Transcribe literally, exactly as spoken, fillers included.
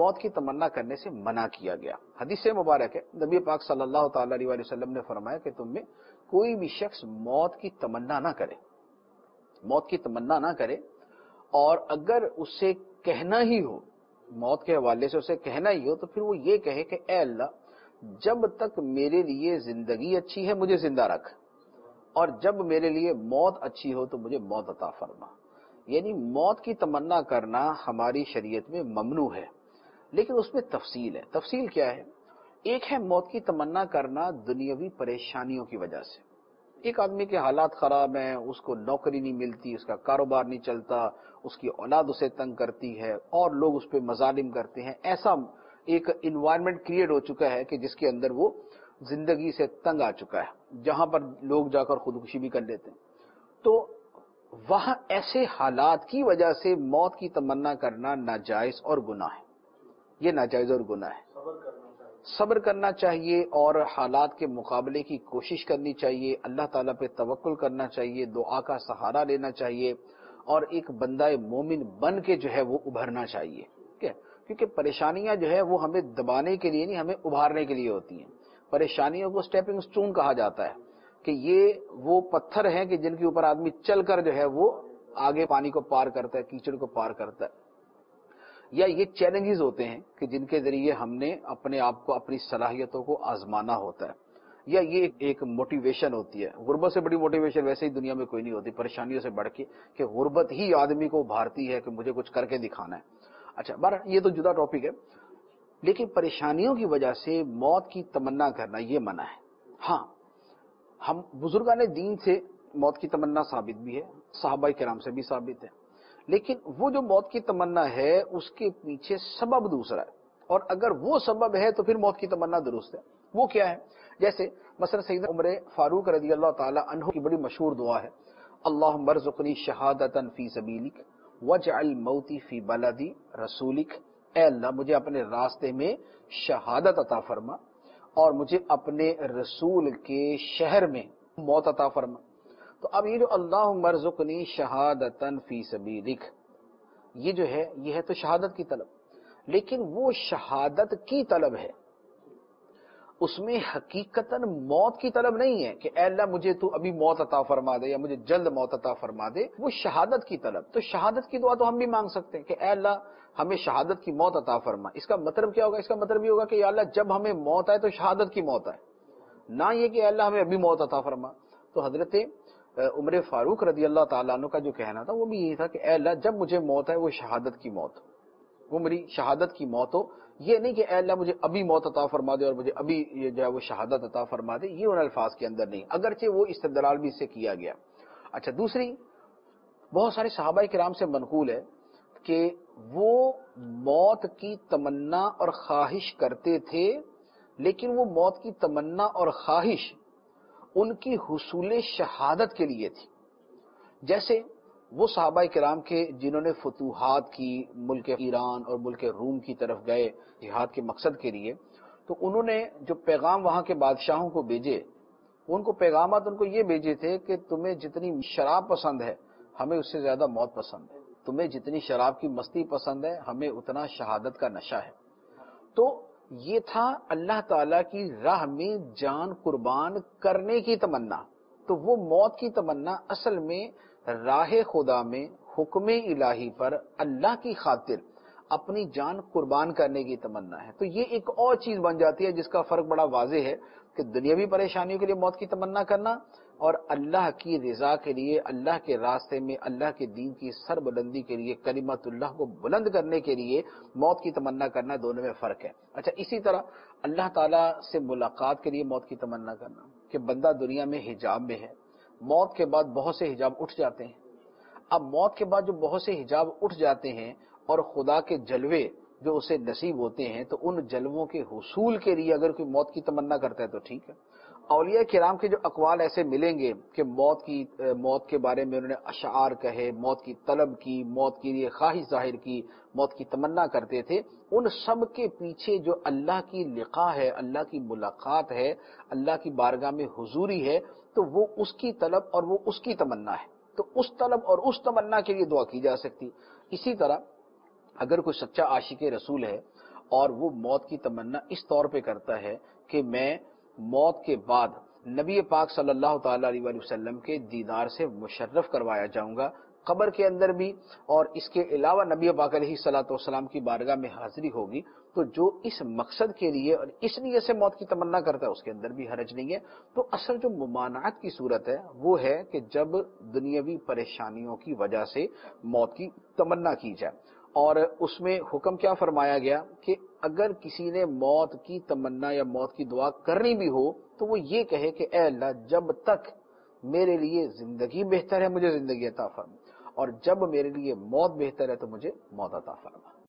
موت کی تمنا کرنے سے منع کیا گیا. حدیث مبارک ہے، نبی پاک صلی اللہ تعالی علیہ وسلم نے فرمایا کہ تم میں کوئی بھی شخص موت کی تمنا نہ کرے، موت کی تمنا نہ کرے، اور اگر اسے کہنا ہی ہو، موت کے حوالے سے اسے کہنا ہی ہو، تو پھر وہ یہ کہے کہ اے اللہ جب تک میرے لیے زندگی اچھی ہے مجھے زندہ رکھ، اور جب میرے لیے موت اچھی ہو تو مجھے موت عطا فرما. یعنی موت کی تمنا کرنا ہماری شریعت میں ممنوع ہے، لیکن اس میں تفصیل ہے. تفصیل کیا ہے؟ ایک ہے موت کی تمنا کرنا دنیاوی پریشانیوں کی وجہ سے. ایک آدمی کے حالات خراب ہیں، اس کو نوکری نہیں ملتی، اس کا کاروبار نہیں چلتا، اس کی اولاد اسے تنگ کرتی ہے اور لوگ اس پہ مظالم کرتے ہیں. ایسا ایک انوائرمنٹ کریٹ ہو چکا ہے کہ جس کے اندر وہ زندگی سے تنگ آ چکا ہے، جہاں پر لوگ جا کر خودکشی بھی کر لیتے ہیں. تو وہاں ایسے حالات کی وجہ سے موت کی تمنا کرنا ناجائز اور گناہ ہے. یہ ناجائز اور گناہ ہے. صبر کرنا چاہیے اور حالات کے مقابلے کی کوشش کرنی چاہیے، اللہ تعالیٰ پہ توکل کرنا چاہیے، دعا کا سہارا لینا چاہیے، اور ایک بندہ مومن بن کے جو ہے وہ ابھرنا چاہیے. کیونکہ پریشانیاں جو ہے وہ ہمیں دبانے کے لیے نہیں، ہمیں ابھارنے کے لیے ہوتی ہیں. پریشانیوں کو سٹیپنگ سٹون کہا جاتا ہے کہ یہ وہ پتھر ہیں کہ جن کے اوپر آدمی چل کر جو ہے وہ آگے پانی کو پار کرتا ہے، کیچڑ کو پار کرتا ہے. یا یہ چیلنجز ہوتے ہیں کہ جن کے ذریعے ہم نے اپنے آپ کو، اپنی صلاحیتوں کو آزمانا ہوتا ہے. یا یہ ایک موٹیویشن ہوتی ہے. غربت سے بڑی موٹیویشن ویسے ہی دنیا میں کوئی نہیں ہوتی پریشانیوں سے بڑھ کے، کہ غربت ہی آدمی کو ابھارتی ہے کہ مجھے کچھ کر کے دکھانا ہے. اچھا بہرحال یہ تو جدا ٹاپک ہے، لیکن پریشانیوں کی وجہ سے موت کی تمنا کرنا یہ منع ہے. ہاں ہم بزرگان دین سے موت کی تمنا ثابت بھی ہے، صحابہ کرام سے بھی ثابت ہے، لیکن وہ جو موت کی تمنا ہے اس کے پیچھے سبب دوسرا ہے. اور اگر وہ سبب ہے تو پھر موت کی تمنا درست ہے. وہ کیا ہے؟ جیسے مثلا سیدنا عمر فاروق رضی اللہ تعالی عنہ کی بڑی مشہور دعا ہے، اللہم ارزقنی شہادتا فی سبیلک واجعل موتی فی بلدی رسولک. اے اللہ مجھے اپنے راستے میں شہادت عطا فرما اور مجھے اپنے رسول کے شہر میں موت عطا فرما. تو اب یہ جو اللہم ارزقنی شہادتا فی سبیلک، یہ جو ہے یہ ہے تو شہادت کی طلب، لیکن وہ شہادت کی طلب ہے، اس میں حقیقتاً موت کی طلب نہیں ہے کہ اے اللہ مجھے تو ابھی موت عطا فرما دے یا مجھے جلد موت عطا فرما دے. وہ شہادت کی طلب. تو شہادت کی دعا تو ہم بھی مانگ سکتے ہیں کہ اے اللہ ہمیں شہادت کی موت عطا فرما. اس کا مطلب کیا ہوگا؟ اس کا مطلب یہ ہوگا کہ یا اللہ جب ہمیں موت آئے تو شہادت کی موت آئے، نہ یہ کہ اے اللہ ہمیں ابھی موت عطا فرما. تو حضرت عمر فاروق رضی اللہ تعالیٰ عنہ کا جو کہنا تھا وہ بھی یہی تھا کہ اے اللہ جب مجھے موت آئے وہ شہادت کی موت، وہ میری شہادت کی موت ہو. یہ نہیں کہ اے اللہ مجھے ابھی موت عطا فرما دے اور مجھے ابھی یہ جو ہے وہ شہادت عطا فرما دے. یہ ان الفاظ کے اندر نہیں، اگرچہ وہ استدلال بھی اس سے کیا گیا. اچھا دوسری، بہت سارے صحابہ کرام سے منقول ہے کہ وہ موت کی تمنا اور خواہش کرتے تھے، لیکن وہ موت کی تمنا اور خواہش ان کی حصول شہادت کے لیے تھی. جیسے وہ صحابہ کرام کے جنہوں نے فتوحات کی، ملک ایران اور ملک روم کی طرف گئے جہاد کے مقصد کے لیے، تو انہوں نے جو پیغام وہاں کے بادشاہوں کو بھیجے، ان کو پیغامات ان کو یہ بھیجے تھے کہ تمہیں جتنی شراب پسند ہے ہمیں اس سے زیادہ موت پسند ہے، تمہیں جتنی شراب کی مستی پسند ہے ہمیں اتنا شہادت کا نشہ ہے. تو یہ تھا اللہ تعالیٰ کی راہ میں جان قربان کرنے کی تمنا. تو وہ موت کی تمنا اصل میں راہ خدا میں حکم الہی پر اللہ کی خاطر اپنی جان قربان کرنے کی تمنا ہے. تو یہ ایک اور چیز بن جاتی ہے جس کا فرق بڑا واضح ہے کہ دنیاوی پریشانیوں کے لیے موت کی تمنا کرنا اور اللہ کی رضا کے لیے، اللہ کے راستے میں اللہ کے دین کی سر بلندی کے لیے، کلمت اللہ کو بلند کرنے کے لیے موت کی تمنا کرنا، دونوں میں فرق ہے. اچھا اسی طرح اللہ تعالیٰ سے ملاقات کے لیے موت کی تمنا کرنا، کہ بندہ دنیا میں حجاب میں ہے، موت کے بعد بہت سے حجاب اٹھ جاتے ہیں. اب موت کے بعد جو بہت سے حجاب اٹھ جاتے ہیں اور خدا کے جلوے جو اسے نصیب ہوتے ہیں، تو ان جلووں کے حصول کے لیے اگر کوئی موت کی تمنا کرتا ہے تو ٹھیک ہے. اولیاء کرام کے جو اقوال ایسے ملیں گے کہ موت کی موت کے بارے میں انہوں نے اشعار کہے، موت کی طلب کی، موت کے لیے خواہش ظاہر کی، موت کی تمنا کرتے تھے، ان سب کے پیچھے جو اللہ کی لقاء ہے، اللہ کی ملاقات ہے، اللہ کی بارگاہ میں حضوری ہے، تو وہ اس کی طلب اور وہ اس کی تمنا ہے. تو اس طلب اور اس تمنا کے لیے دعا کی جا سکتی. اسی طرح اگر کوئی سچا عاشق رسول ہے اور وہ موت کی تمنا اس طور پہ کرتا ہے کہ میں موت کے بعد نبی پاک صلی اللہ تعالی علیہ وآلہ وسلم کے دیدار سے مشرف کروایا جاؤں گا قبر کے اندر بھی، اور اس کے علاوہ نبی پاک علیہ الصلوۃ والسلام کی بارگاہ میں حاضری ہوگی۔ تو جو اس مقصد کے لیے اور اس لیے سے موت کی تمنا کرتا ہے اس کے اندر بھی حرج نہیں ہے۔ تو اصل جو ممانعت کی صورت ہے وہ ہے کہ جب دنیاوی پریشانیوں کی وجہ سے موت کی تمنا کی جائے، اور اس میں حکم کیا فرمایا گیا کہ اگر کسی نے موت کی تمنا یا موت کی دعا کرنی بھی ہو تو وہ یہ کہے کہ اے اللہ جب تک میرے لیے زندگی بہتر ہے مجھے زندگی عطا فرما، اور جب میرے لیے موت بہتر ہے تو مجھے موت عطا فرما۔